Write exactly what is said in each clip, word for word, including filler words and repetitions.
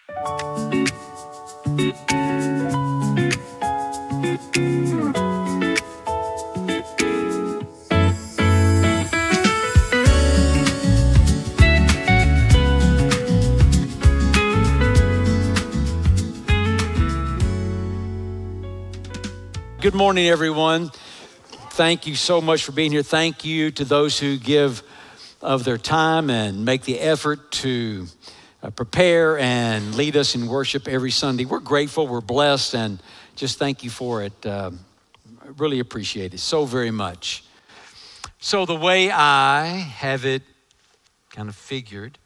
Good morning, everyone. Thank you so much for being here. Thank you to those who give of their time and make the effort to uh, prepare and lead us in worship every Sunday. We're grateful, we're blessed, and just thank you for it. Um, I really appreciate it so very much. So the way I have it kind of figured,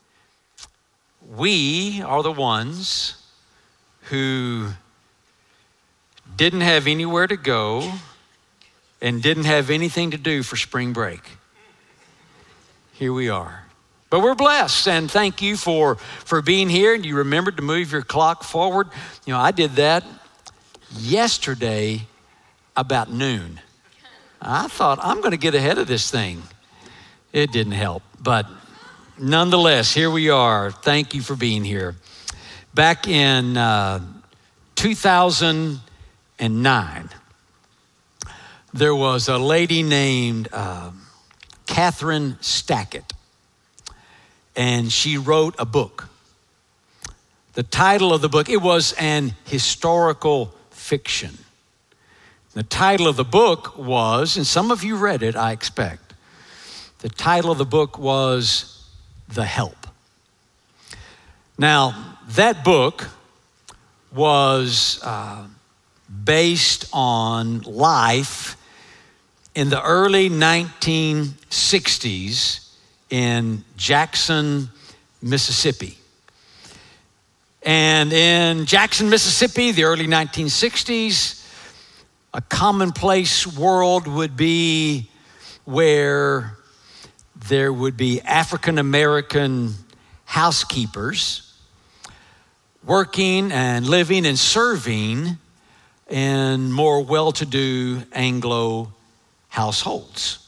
we are the ones who didn't have anywhere to go and didn't have anything to do for spring break. Here we are. But we're blessed, and thank you for, for being here. And you remembered to move your clock forward. You know, I did that yesterday about noon. I thought, I'm going to get ahead of this thing. It didn't help, but nonetheless, here we are. Thank you for being here. Back in uh, two thousand nine, there was a lady named uh, Catherine Stackett, and she wrote a book. The title of the book, it was an historical fiction. The title of the book was, and some of you read it, I expect. The title of the book was The Help. Now, that book was uh, based on life in the early nineteen sixties in Jackson, Mississippi. And in Jackson, Mississippi, the early nineteen sixties, a commonplace world would be where there would be African-American housekeepers working and living and serving in more well-to-do Anglo households.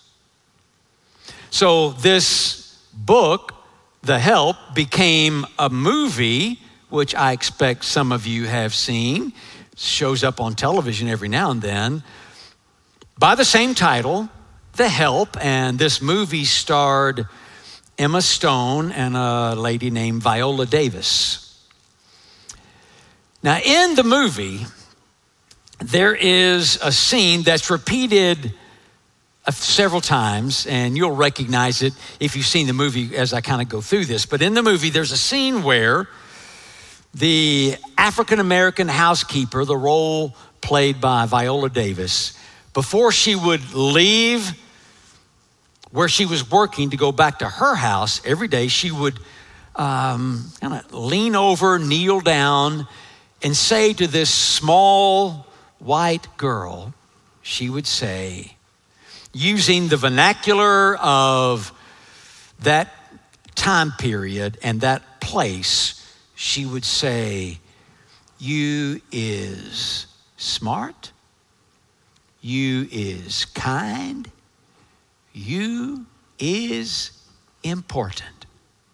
So this book, The Help, became a movie, which I expect some of you have seen. Shows up on television every now and then, by the same title, The Help. And this movie starred Emma Stone and a lady named Viola Davis. Now, in the movie, there is a scene that's repeated several times, and you'll recognize it if you've seen the movie as I kind of go through this. But in the movie, there's a scene where the African-American housekeeper, the role played by Viola Davis, before she would leave where she was working to go back to her house every day, she would um, kind of lean over, kneel down, and say to this small white girl, she would say, using the vernacular of that time period and that place, she would say, "You is smart, you is kind, you is important."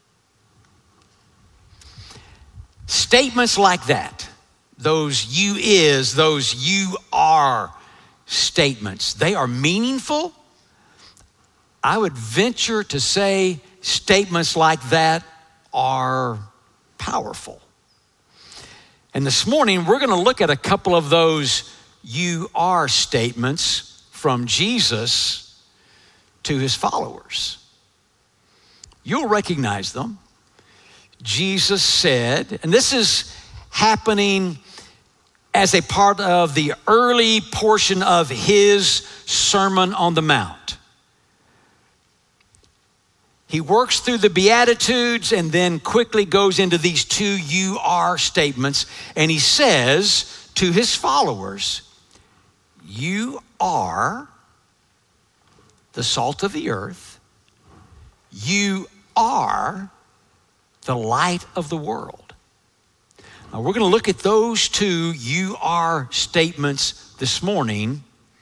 Statements like that, those you is, those you are statements, they are meaningful. I would venture to say statements like that are powerful. And this morning, we're going to look at a couple of those you are statements from Jesus to his followers. You'll recognize them. Jesus said, and this is happening as a part of the early portion of his Sermon on the Mount. He works through the Beatitudes and then quickly goes into these two you are statements. And he says to his followers, you are the salt of the earth. You are the light of the world. Now we're going to look at those two you are statements this morning.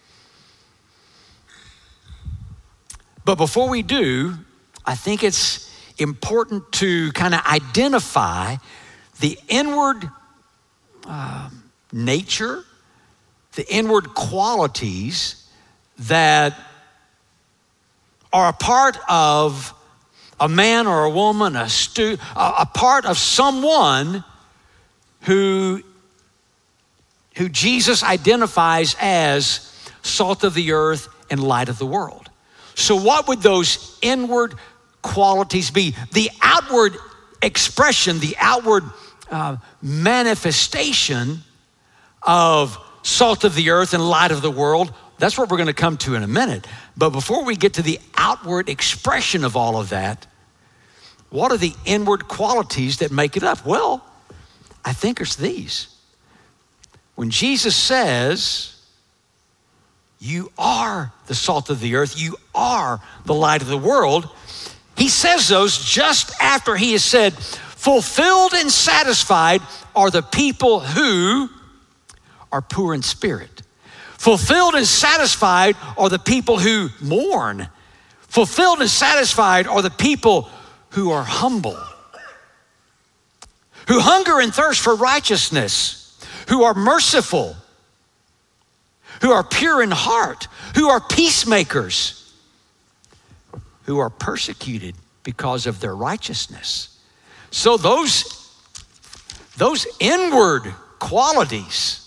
But before we do, I think it's important to kind of identify the inward uh, nature, the inward qualities that are a part of a man or a woman, a, stu- a part of someone who, who Jesus identifies as salt of the earth and light of the world. So what would those inward qualities be? The outward expression, the outward uh, manifestation of salt of the earth and light of the world, that's what we're going to come to in a minute. But before we get to the outward expression of all of that, what are the inward qualities that make it up? Well, I think it's these. When Jesus says, you are the salt of the earth, you are the light of the world, he says those just after he has said, fulfilled and satisfied are the people who are poor in spirit. Fulfilled and satisfied are the people who mourn. Fulfilled and satisfied are the people who are humble, who hunger and thirst for righteousness, who are merciful, who are pure in heart, who are peacemakers, who are persecuted because of their righteousness. So those, those inward qualities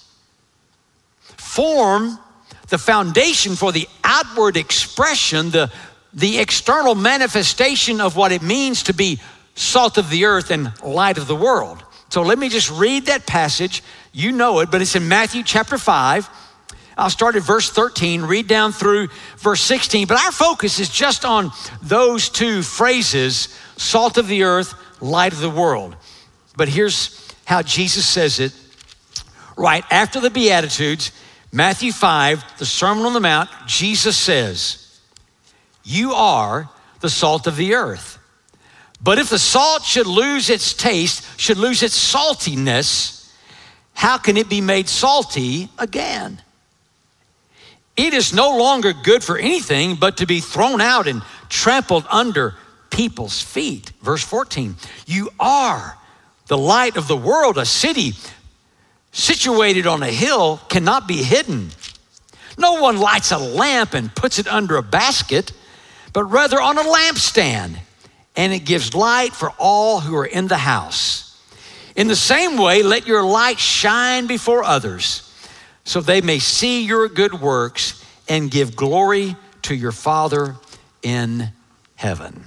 form the foundation for the outward expression, the, the external manifestation of what it means to be salt of the earth and light of the world. So let me just read that passage. You know it, but it's in Matthew chapter five. I'll start at verse thirteen, read down through verse sixteen. But our focus is just on those two phrases, salt of the earth, light of the world. But here's how Jesus says it right after the Beatitudes. Matthew five, the Sermon on the Mount, Jesus says, you are the salt of the earth. But if the salt should lose its taste, should lose its saltiness, how can it be made salty again? It is no longer good for anything but to be thrown out and trampled under people's feet. Verse fourteen, you are the light of the world. A city situated on a hill cannot be hidden. No one lights a lamp and puts it under a basket, but rather on a lampstand, and it gives light for all who are in the house. In the same way, let your light shine before others, so they may see your good works and give glory to your Father in heaven.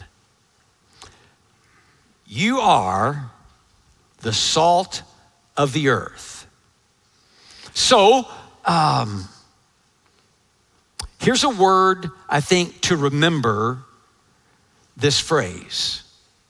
You are the salt of the earth. So, um, here's a word, I think, to remember this phrase.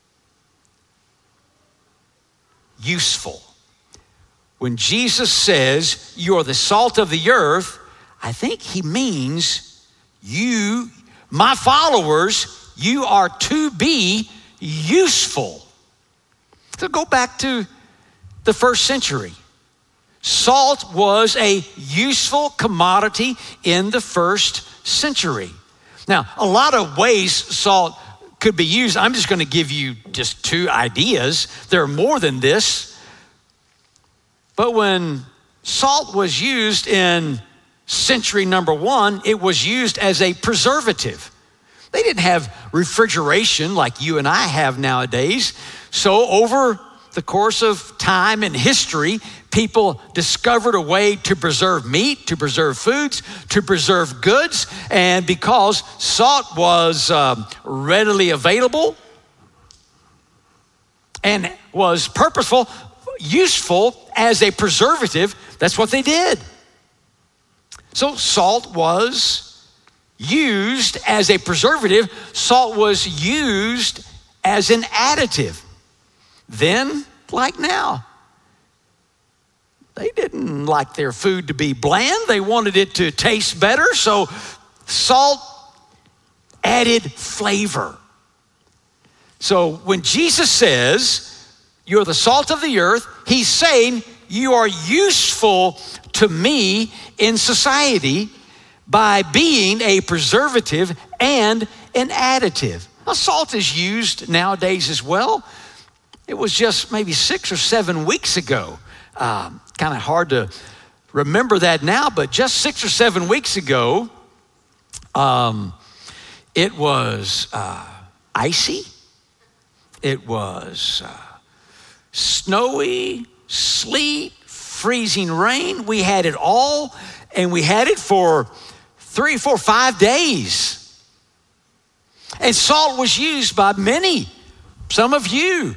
Useful. When Jesus says, you are the salt of the earth, I think he means you, my followers, you are to be useful. So go back to the first century. Salt was a useful commodity in the first century. Now, a lot of ways salt could be used. I'm just going to give you just two ideas. There are more than this. But when salt was used in century number one, it was used as a preservative. They didn't have refrigeration like you and I have nowadays. So over the course of time and history, people discovered a way to preserve meat, to preserve foods, to preserve goods. And because salt was um, readily available and was purposeful, useful as a preservative, that's what they did. So salt was used as a preservative. Salt was used as an additive. Then, like now, they didn't like their food to be bland. They wanted it to taste better. So salt added flavor. So when Jesus says, you're the salt of the earth, he's saying you are useful to me in society by being a preservative and an additive. Now, salt is used nowadays as well It was just maybe six or seven weeks ago. Um, kind of hard to remember that now, but just six or seven weeks ago, um, it was uh, icy. It was uh, snowy, sleet, freezing rain. We had it all, and we had it for three, four, five days. And salt was used by many, some of you.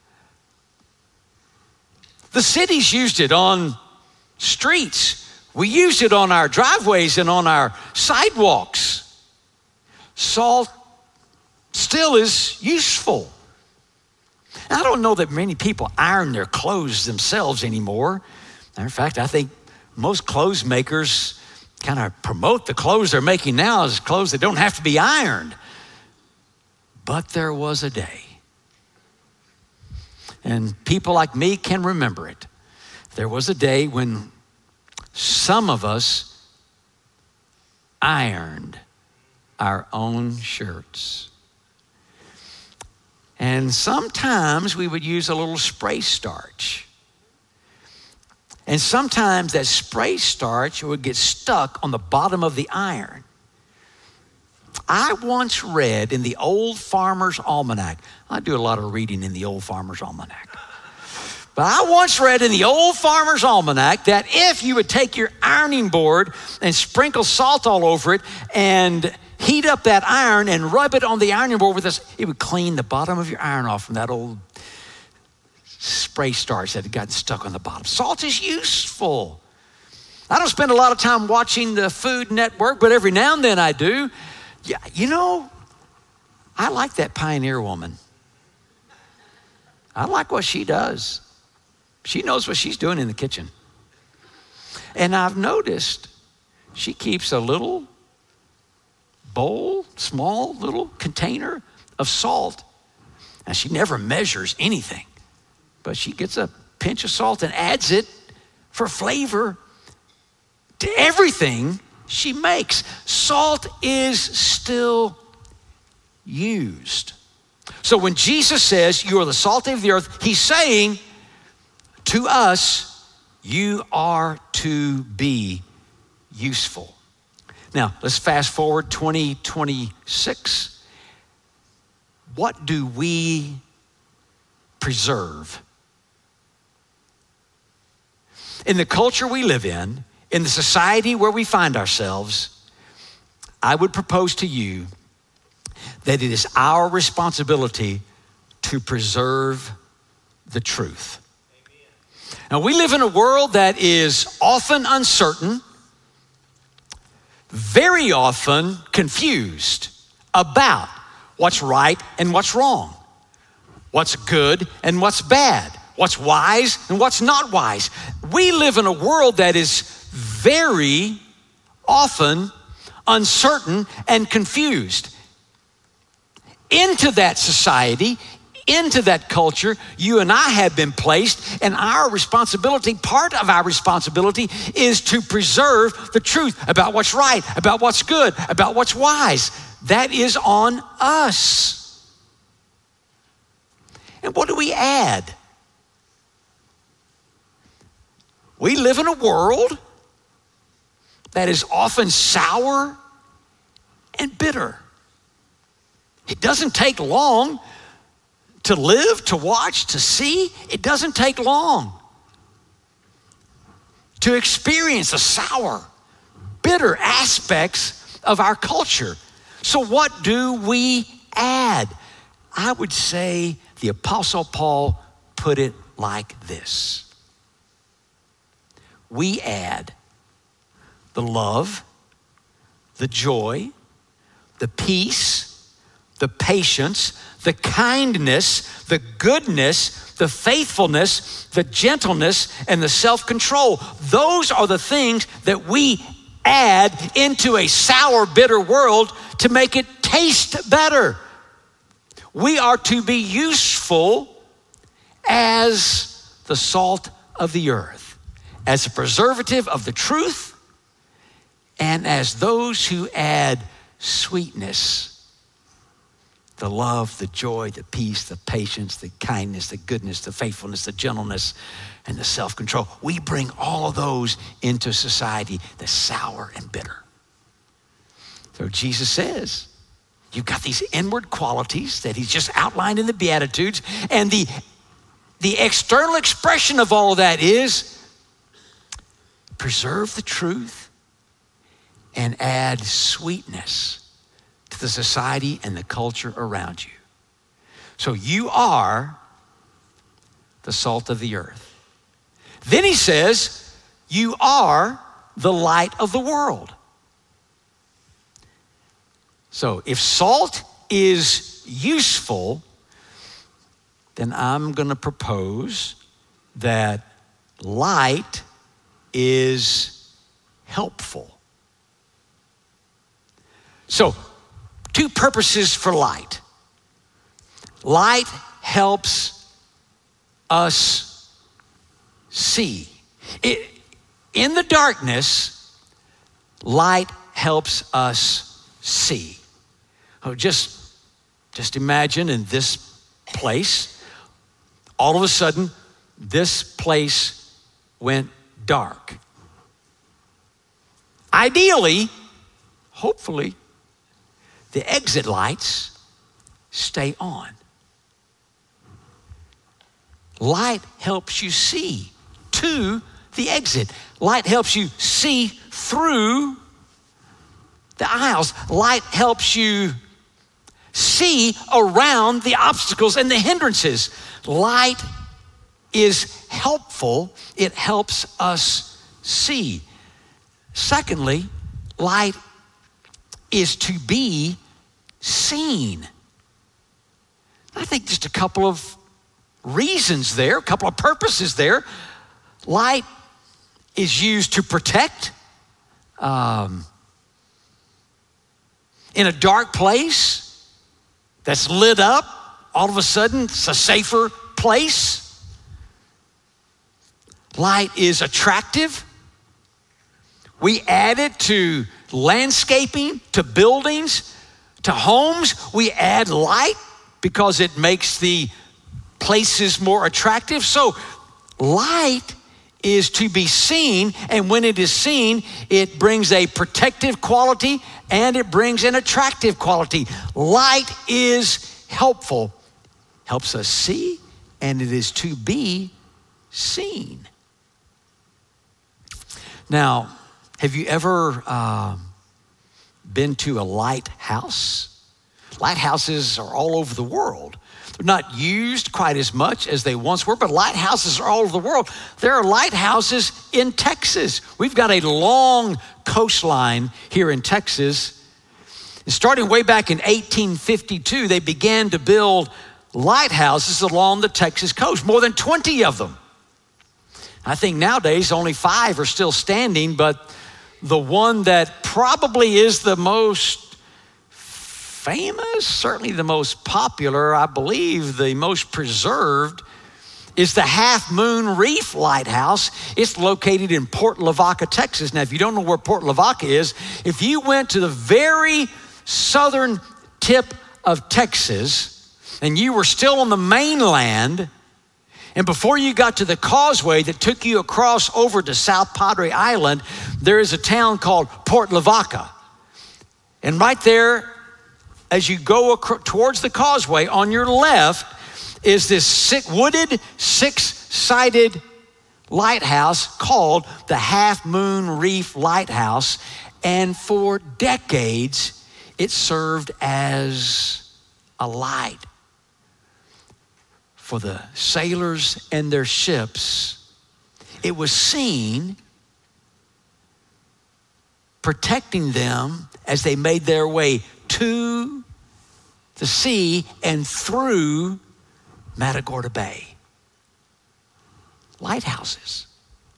The cities used it on streets. We used it on our driveways and on our sidewalks. Salt still is useful. I don't know that many people iron their clothes themselves anymore. Matter of fact, I think most clothes makers kind of promote the clothes they're making now as clothes that don't have to be ironed. But there was a day, and people like me can remember it. There was a day when some of us ironed our own shirts. And sometimes we would use a little spray starch. And sometimes that spray starch would get stuck on the bottom of the iron. I once read in the Old Farmer's Almanac. I do a lot of reading in the Old Farmer's Almanac. But I once read in the Old Farmer's Almanac that if you would take your ironing board and sprinkle salt all over it and heat up that iron and rub it on the ironing board with this, it would clean the bottom of your iron off from that old spray starch that had gotten stuck on the bottom. Salt is useful. I don't spend a lot of time watching the Food Network, but every now and then I do. Yeah, you know, I like that Pioneer woman. I like what she does. She knows what she's doing in the kitchen. And I've noticed she keeps a little bowl, small little container of salt. Now, she never measures anything, but she gets a pinch of salt and adds it for flavor to everything she makes. Salt is still used. So when Jesus says you are the salt of the earth, he's saying to us, you are to be useful. Now, let's fast forward twenty twenty-six. What do we preserve? In the culture we live in, in the society where we find ourselves, I would propose to you that it is our responsibility to preserve the truth. Amen. Now, we live in a world that is often uncertain, very often confused about what's right and what's wrong, what's good and what's bad, what's wise and what's not wise. We live in a world that is very often uncertain and confused. Into that society, into that culture, you and I have been placed, and our responsibility, part of our responsibility, is to preserve the truth about what's right, about what's good, about what's wise. That is on us. And what do we add? We live in a world that is often sour and bitter. It doesn't take long to live, to watch, to see. It doesn't take long to experience the sour, bitter aspects of our culture. So what do we add? I would say the Apostle Paul put it like this. We add the love, the joy, the peace, the patience, the kindness, the goodness, the faithfulness, the gentleness, and the self-control. Those are the things that we add into a sour, bitter world to make it taste better. We are to be useful as the salt of the earth, as a preservative of the truth, and as those who add sweetness the love, the joy, the peace, the patience, the kindness, the goodness, the faithfulness, the gentleness, and the self-control. We bring all of those into society that's sour and bitter. So Jesus says, you've got these inward qualities that he's just outlined in the Beatitudes, and the, the external expression of all of that is preserve the truth and add sweetness to the society and the culture around you. So you are the salt of the earth. Then he says, you are the light of the world. So if salt is useful, then I'm going to propose that light is helpful. So, two purposes for light. Light helps us see. It, in the darkness, light helps us see. Oh, just, just imagine in this place, all of a sudden, this place went dark. Ideally, hopefully, the exit lights stay on. Light helps you see to the exit. Light helps you see through the aisles. Light helps you see around the obstacles and the hindrances. Light is helpful. It helps us see. Secondly, light is to be seen. I think just a couple of reasons there, a couple of purposes there. Light is used to protect. Um, in a dark place that's lit up, all of a sudden it's a safer place. Light is attractive. We add it to landscaping, to buildings, to homes. We add light because it makes the places more attractive. So light is to be seen, and when it is seen, it brings a protective quality and it brings an attractive quality. Light is helpful, helps us see, and it is to be seen. Now, have you ever uh, been to a lighthouse? Lighthouses are all over the world. They're not used quite as much as they once were, but lighthouses are all over the world. There are lighthouses in Texas. We've got a long coastline here in Texas. And starting way back in eighteen fifty-two, they began to build lighthouses along the Texas coast, more than twenty of them. I think nowadays only five are still standing, but the one that probably is the most famous, certainly the most popular, I believe the most preserved, is the Half Moon Reef Lighthouse. It's located in Port Lavaca, Texas. Now, if you don't know where Port Lavaca is, if you went to the very southern tip of Texas and you were still on the mainland, and before you got to the causeway that took you across over to South Padre Island, there is a town called Port Lavaca. And right there, as you go acro- towards the causeway, on your left is this six, wooded, six-sided lighthouse called the Half Moon Reef Lighthouse. And for decades, it served as a light for the sailors and their ships. It was seen, protecting them as they made their way to the sea and through Matagorda Bay. Lighthouses.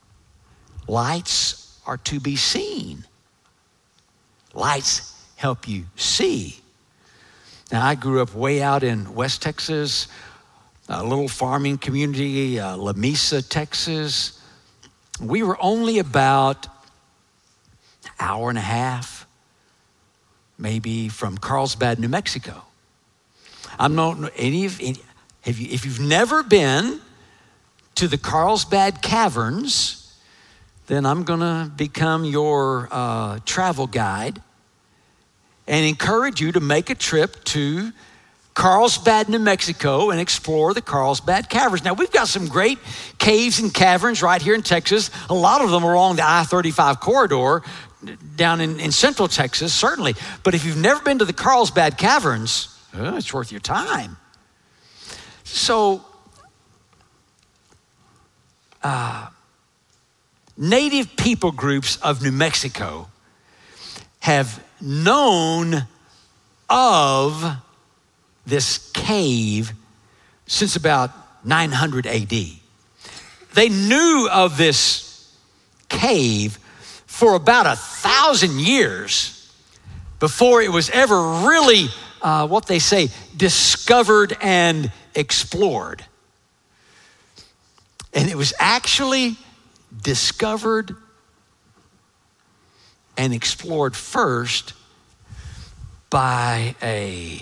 Lights are to be seen. Lights help you see. Now, I grew up way out in West Texas, a little farming community, uh, La Mesa, Texas. We were only about an hour and a half, maybe, from Carlsbad, New Mexico. I'm not any of any, have you, if you've never been to the Carlsbad Caverns, then I'm going to become your uh, travel guide and encourage you to make a trip to Carlsbad, New Mexico, and explore the Carlsbad Caverns. Now, we've got some great caves and caverns right here in Texas. A lot of them are along the I thirty-five corridor down in, in central Texas, certainly. But if you've never been to the Carlsbad Caverns, oh, it's worth your time. So, uh, native people groups of New Mexico have known of this cave since about nine hundred A D. They knew of this cave for about a thousand years before it was ever really, uh, what they say, discovered and explored. And it was actually discovered and explored first by a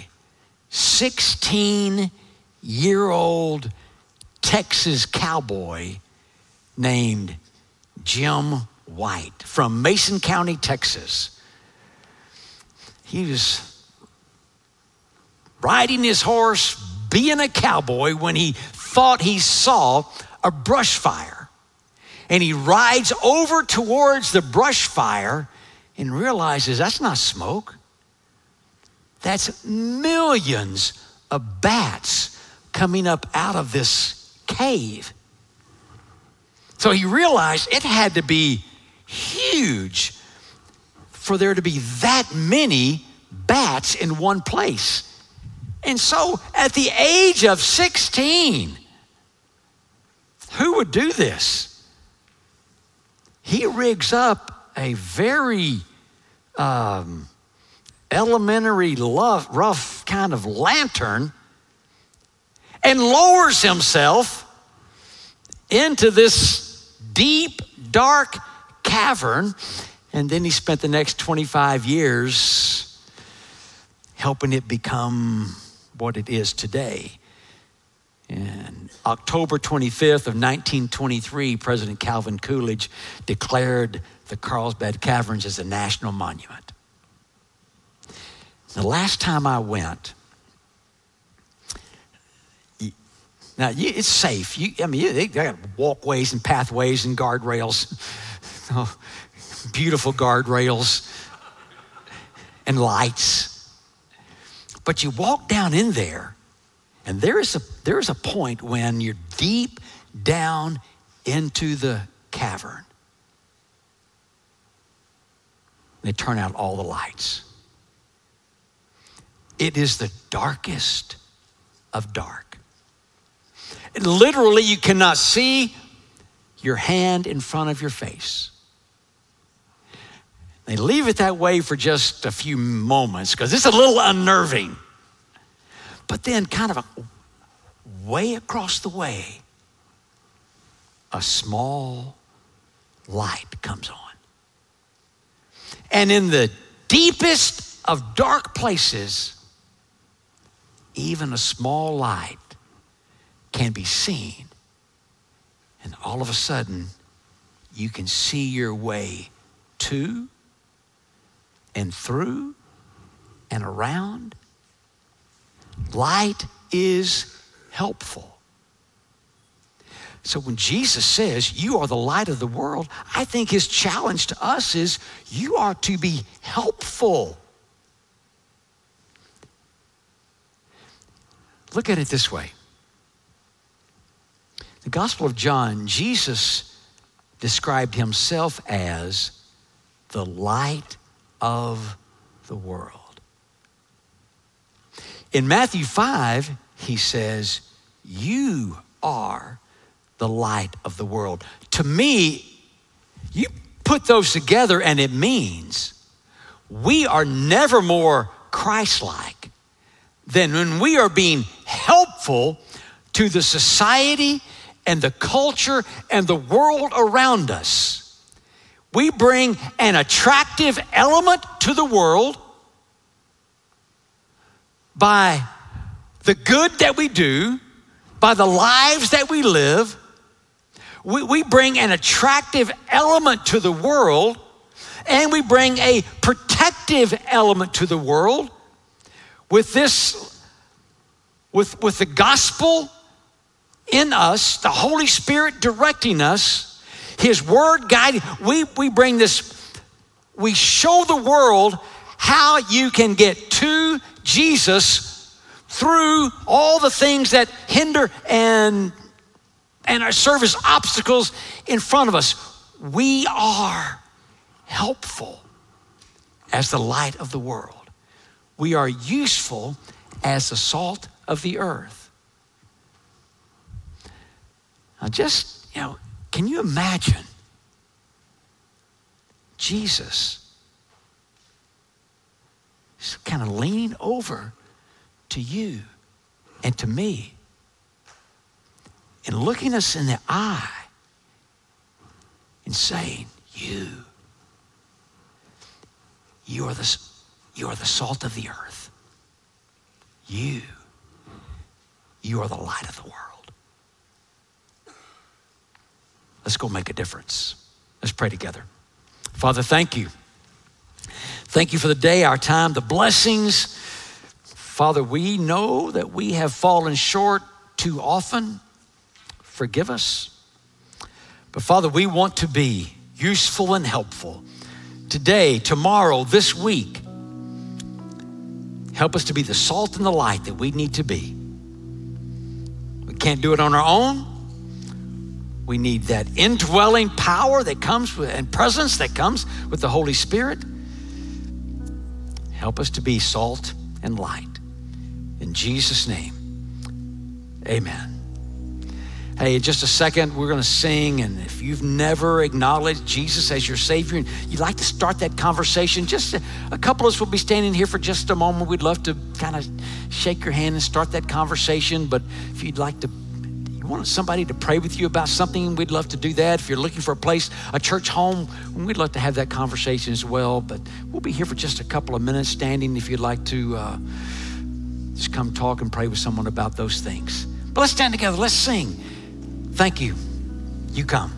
sixteen-year-old Texas cowboy named Jim White from Mason County, Texas. He was riding his horse, being a cowboy, when he thought he saw a brush fire. And he rides over towards the brush fire and realizes that's not smoke. That's millions of bats coming up out of this cave. So he realized it had to be huge for there to be that many bats in one place. And so at the age of sixteen, who would do this? He rigs up a very um, elementary, rough, rough kind of lantern and lowers himself into this deep, dark cavern. And then he spent the next twenty-five years helping it become what it is today. And October twenty-fifth of nineteen twenty-three, President Calvin Coolidge declared the Carlsbad Caverns as a national monument. The last time I went, now it's safe. You, I mean, you, they got walkways and pathways and guardrails, oh, beautiful guardrails and lights. But you walk down in there, and there is a there is a point when you're deep down into the cavern. They turn out all the lights. It is the darkest of dark. And literally, you cannot see your hand in front of your face. They leave it that way for just a few moments because it's a little unnerving. But then kind of a, way across the way, a small light comes on. And in the deepest of dark places, even a small light can be seen. And all of a sudden, you can see your way to and through and around. Light is helpful. So when Jesus says you are the light of the world, I think his challenge to us is you are to be helpful. Look at it this way. The Gospel of John, Jesus described himself as the light of the world. In Matthew five, he says, you are the light of the world. To me, you put those together and it means we are never more Christ-like than when we are being helpful to the society and the culture and the world around us. We bring an attractive element to the world by the good that we do, by the lives that we live, we, we bring an attractive element to the world, and we bring a protective element to the world with this, with, with the gospel in us, the Holy Spirit directing us, His word guiding. We, we bring this, we show the world how you can get to Jesus through all the things that hinder and, and serve as obstacles in front of us. We are helpful as the light of the world. We are useful as the salt of the earth. Now just, you know, can you imagine Jesus just kind of leaning over to you and to me and looking us in the eye and saying, you, you are the, you are the salt of the earth. You, you are the light of the world. Let's go make a difference. Let's pray together. Father, thank you. Thank you for the day, our time, the blessings. Father, we know that we have fallen short too often. Forgive us. But Father, we want to be useful and helpful today, tomorrow, this week. Help us to be the salt and the light that we need to be. We can't do it on our own. We need that indwelling power that comes with, and presence that comes with the Holy Spirit. Help us to be salt and light. In Jesus' name, amen. Hey, in just a second, we're gonna sing, and if you've never acknowledged Jesus as your Savior and you'd like to start that conversation, just a, a couple of us will be standing here for just a moment. We'd love to kind of shake your hand and start that conversation, but if you'd like to, you want somebody to pray with you about something, we'd love to do that. If you're looking for a place, a church home, we'd love to have that conversation as well, but we'll be here for just a couple of minutes standing if you'd like to uh, just come talk and pray with someone about those things. But let's stand together, let's sing. Thank you. You come.